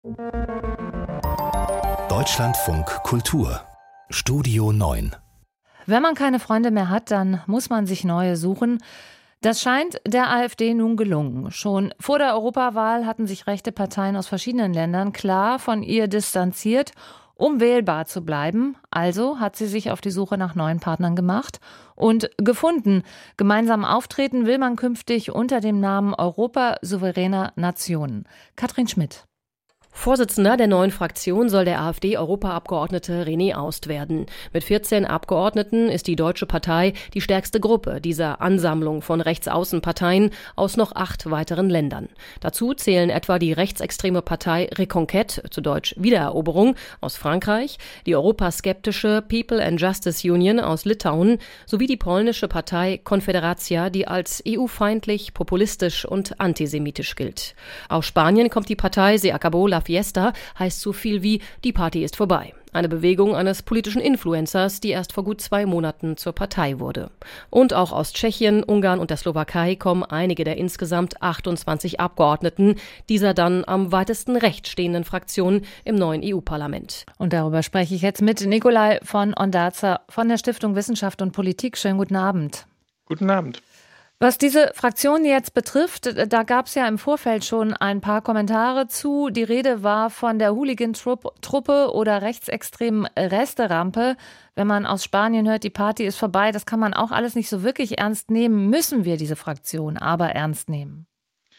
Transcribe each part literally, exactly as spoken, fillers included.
Deutschlandfunk Kultur Studio neun. Wenn man keine Freunde mehr hat, dann muss man sich neue suchen. Das scheint der AfD nun gelungen. Schon vor der Europawahl hatten sich rechte Parteien aus verschiedenen Ländern klar von ihr distanziert, um wählbar zu bleiben. Also hat sie sich auf die Suche nach neuen Partnern gemacht und gefunden. Gemeinsam auftreten will man künftig unter dem Namen Europa souveräner Nationen. Katrin Schmidt. Vorsitzender der neuen Fraktion soll der AfD-Europaabgeordnete René Aust werden. Mit vierzehn Abgeordneten ist die Deutsche Partei die stärkste Gruppe dieser Ansammlung von Rechtsaußenparteien aus noch acht weiteren Ländern. Dazu zählen etwa die rechtsextreme Partei Reconquête, zu Deutsch Wiedereroberung, aus Frankreich, die europaskeptische People and Justice Union aus Litauen sowie die polnische Partei Confederacja, die als E U-feindlich, populistisch und antisemitisch gilt. Aus Spanien kommt die Partei Se acabó la Fiesta, heißt so viel wie die Party ist vorbei. Eine Bewegung eines politischen Influencers, die erst vor gut zwei Monaten zur Partei wurde. Und auch aus Tschechien, Ungarn und der Slowakei kommen einige der insgesamt achtundzwanzig Abgeordneten dieser dann am weitesten rechts stehenden Fraktion im neuen E U-Parlament. Und darüber spreche ich jetzt mit Nikolai von Ondarza von der Stiftung Wissenschaft und Politik. Schönen guten Abend. Guten Abend. Was diese Fraktion jetzt betrifft, da gab es ja im Vorfeld schon ein paar Kommentare zu. Die Rede war von der Hooligan-Truppe oder rechtsextremen Resterampe. Wenn man aus Spanien hört, die Party ist vorbei, das kann man auch alles nicht so wirklich ernst nehmen. Müssen wir diese Fraktion aber ernst nehmen?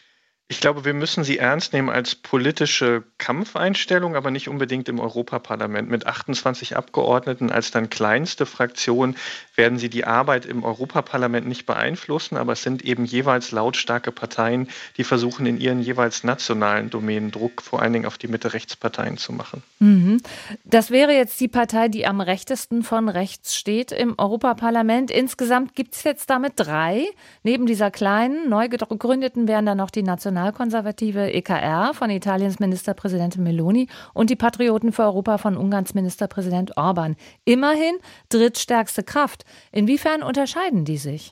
Ich glaube, wir müssen sie ernst nehmen als politische Kampfeinstellung, aber nicht unbedingt im Europaparlament. Mit achtundzwanzig Abgeordneten als dann kleinste Fraktion werden sie die Arbeit im Europaparlament nicht beeinflussen, aber es sind eben jeweils lautstarke Parteien, die versuchen, in ihren jeweils nationalen Domänen Druck vor allen Dingen auf die Mitte-Rechts-Parteien zu machen. Mhm. Das wäre jetzt die Partei, die am rechtesten von rechts steht im Europaparlament. Insgesamt gibt es jetzt damit drei. Neben dieser kleinen, neu gegründeten wären dann noch die Nationalen Nationalkonservative E K R von Italiens Ministerpräsidentin Meloni und die Patrioten für Europa von Ungarns Ministerpräsident Orban. Immerhin drittstärkste Kraft. Inwiefern unterscheiden die sich?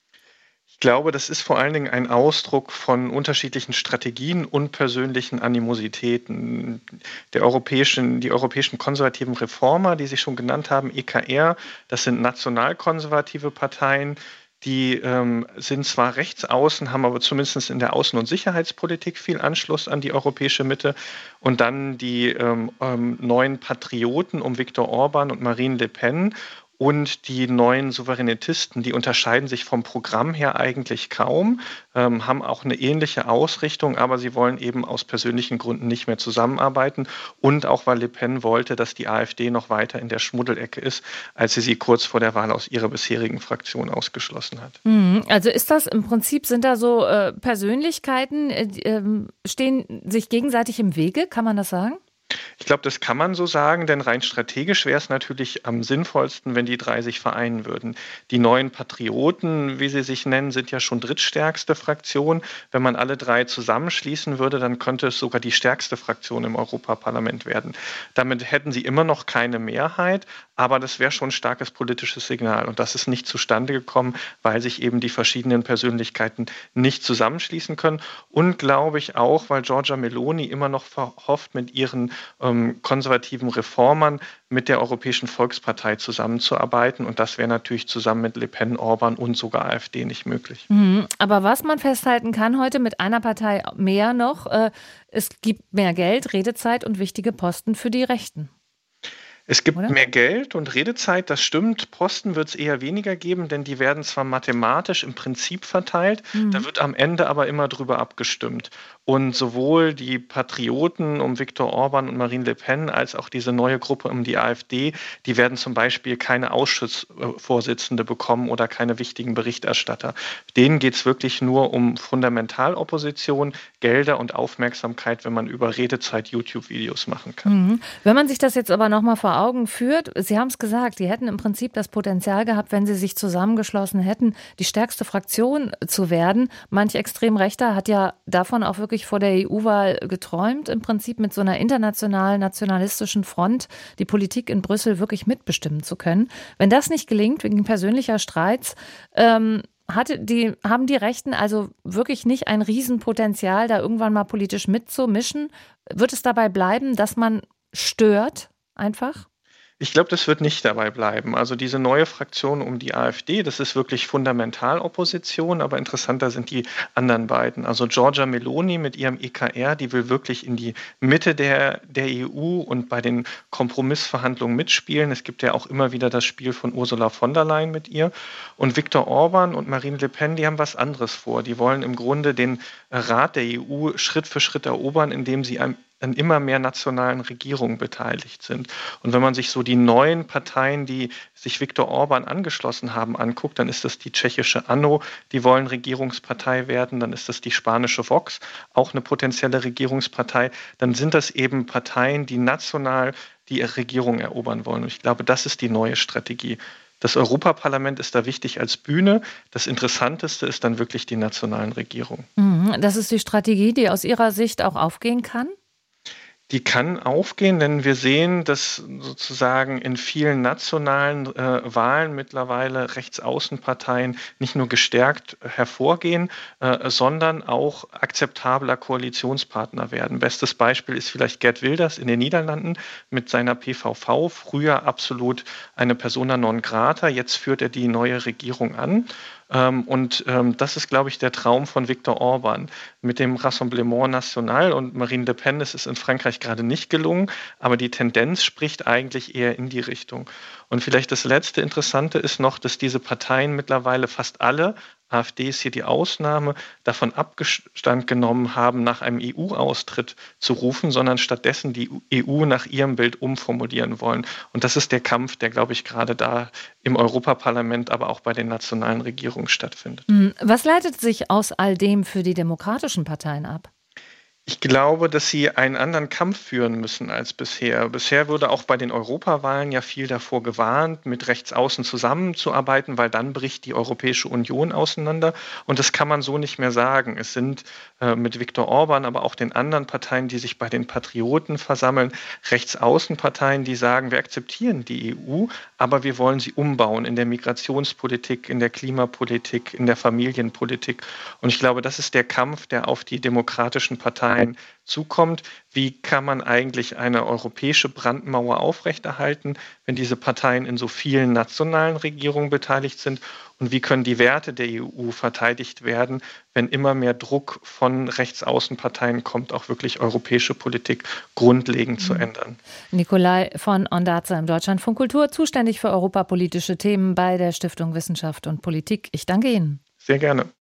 Ich glaube, das ist vor allen Dingen ein Ausdruck von unterschiedlichen Strategien und persönlichen Animositäten. Der europäischen, die europäischen konservativen Reformer, die Sie schon genannt haben, E K R, das sind nationalkonservative Parteien. Die ähm, sind zwar rechts außen, haben aber zumindest in der Außen- und Sicherheitspolitik viel Anschluss an die europäische Mitte. Und dann die ähm, ähm, neuen Patrioten um Viktor Orban und Marine Le Pen und die neuen Souveränitisten, die unterscheiden sich vom Programm her eigentlich kaum, ähm, haben auch eine ähnliche Ausrichtung, aber sie wollen eben aus persönlichen Gründen nicht mehr zusammenarbeiten. Und auch weil Le Pen wollte, dass die AfD noch weiter in der Schmuddelecke ist, als sie sie kurz vor der Wahl aus ihrer bisherigen Fraktion ausgeschlossen hat. Also ist das im Prinzip, sind da so äh, Persönlichkeiten, äh, stehen sich gegenseitig im Wege, kann man das sagen? Ich glaube, das kann man so sagen, denn rein strategisch wäre es natürlich am sinnvollsten, wenn die drei sich vereinen würden. Die neuen Patrioten, wie sie sich nennen, sind ja schon drittstärkste Fraktion. Wenn man alle drei zusammenschließen würde, dann könnte es sogar die stärkste Fraktion im Europaparlament werden. Damit hätten sie immer noch keine Mehrheit, aber das wäre schon ein starkes politisches Signal. Und das ist nicht zustande gekommen, weil sich eben die verschiedenen Persönlichkeiten nicht zusammenschließen können. Und glaube ich auch, weil Giorgia Meloni immer noch verhofft, mit ihren ähm, konservativen Reformern mit der Europäischen Volkspartei zusammenzuarbeiten. Und das wäre natürlich zusammen mit Le Pen, Orban und sogar AfD nicht möglich. Mhm. Aber was man festhalten kann heute mit einer Partei mehr noch, äh, es gibt mehr Geld, Redezeit und wichtige Posten für die Rechten. Es gibt Oder? mehr Geld und Redezeit, das stimmt. Posten wird es eher weniger geben, denn die werden zwar mathematisch im Prinzip verteilt, mhm. da wird am Ende aber immer drüber abgestimmt. Und sowohl die Patrioten um Viktor Orban und Marine Le Pen als auch diese neue Gruppe um die AfD, die werden zum Beispiel keine Ausschussvorsitzende bekommen oder keine wichtigen Berichterstatter. Denen geht es wirklich nur um Fundamentalopposition, Gelder und Aufmerksamkeit, wenn man über Redezeit YouTube-Videos machen kann. Mhm. Wenn man sich das jetzt aber nochmal vor Augen führt, Sie haben es gesagt, die hätten im Prinzip das Potenzial gehabt, wenn sie sich zusammengeschlossen hätten, die stärkste Fraktion zu werden. Manch Extremrechter hat ja davon auch wirklich vor der E U-Wahl geträumt, im Prinzip mit so einer internationalen nationalistischen Front die Politik in Brüssel wirklich mitbestimmen zu können. Wenn das nicht gelingt, wegen persönlicher Streits, ähm, hatte die, haben die Rechten also wirklich nicht ein Riesenpotenzial, da irgendwann mal politisch mitzumischen? Wird es dabei bleiben, dass man stört einfach? Ich glaube, das wird nicht dabei bleiben. Also diese neue Fraktion um die AfD, das ist wirklich Fundamentalopposition, aber interessanter sind die anderen beiden. Also Giorgia Meloni mit ihrem E K R, die will wirklich in die Mitte der, der E U und bei den Kompromissverhandlungen mitspielen. Es gibt ja auch immer wieder das Spiel von Ursula von der Leyen mit ihr. Und Viktor Orban und Marine Le Pen, die haben was anderes vor. Die wollen im Grunde den Rat der E U Schritt für Schritt erobern, indem sie ein an immer mehr nationalen Regierungen beteiligt sind. Und wenn man sich so die neuen Parteien, die sich Viktor Orban angeschlossen haben, anguckt, dann ist das die tschechische Anno, die wollen Regierungspartei werden, dann ist das die spanische Vox, auch eine potenzielle Regierungspartei, dann sind das eben Parteien, die national die Regierung erobern wollen. Und ich glaube, das ist die neue Strategie. Das Europaparlament ist da wichtig als Bühne. Das Interessanteste ist dann wirklich die nationalen Regierungen. Das ist die Strategie, die aus Ihrer Sicht auch aufgehen kann? Die kann aufgehen, denn wir sehen, dass sozusagen in vielen nationalen äh, Wahlen mittlerweile Rechtsaußenparteien nicht nur gestärkt hervorgehen, äh, sondern auch akzeptabler Koalitionspartner werden. Bestes Beispiel ist vielleicht Geert Wilders in den Niederlanden mit seiner P V V, früher absolut eine Persona non grata, jetzt führt er die neue Regierung an. Und das ist, glaube ich, der Traum von Viktor Orban. Mit dem Rassemblement National und Marine Le Pen ist es in Frankreich gerade nicht gelungen, aber die Tendenz spricht eigentlich eher in die Richtung. Und vielleicht das letzte Interessante ist noch, dass diese Parteien mittlerweile fast alle, AfD ist hier die Ausnahme, davon Abstand genommen haben, nach einem E U-Austritt zu rufen, sondern stattdessen die E U nach ihrem Bild umformulieren wollen. Und das ist der Kampf, der, glaube ich, gerade da im Europaparlament, aber auch bei den nationalen Regierungen stattfindet. Was leitet sich aus all dem für die demokratischen Parteien ab? Ich glaube, dass sie einen anderen Kampf führen müssen als bisher. Bisher wurde auch bei den Europawahlen ja viel davor gewarnt, mit Rechtsaußen zusammenzuarbeiten, weil dann bricht die Europäische Union auseinander. Und das kann man so nicht mehr sagen. Es sind äh, mit Viktor Orban, aber auch den anderen Parteien, die sich bei den Patrioten versammeln, Rechtsaußenparteien, die sagen, wir akzeptieren die E U, aber wir wollen sie umbauen in der Migrationspolitik, in der Klimapolitik, in der Familienpolitik. Und ich glaube, das ist der Kampf, der auf die demokratischen Parteien zukommt. Wie kann man eigentlich eine europäische Brandmauer aufrechterhalten, wenn diese Parteien in so vielen nationalen Regierungen beteiligt sind? Und wie können die Werte der E U verteidigt werden, wenn immer mehr Druck von Rechtsaußenparteien kommt, auch wirklich europäische Politik grundlegend mhm. zu ändern? Nikolai von Ondarza im Deutschlandfunk Kultur, zuständig für europapolitische Themen bei der Stiftung Wissenschaft und Politik. Ich danke Ihnen. Sehr gerne.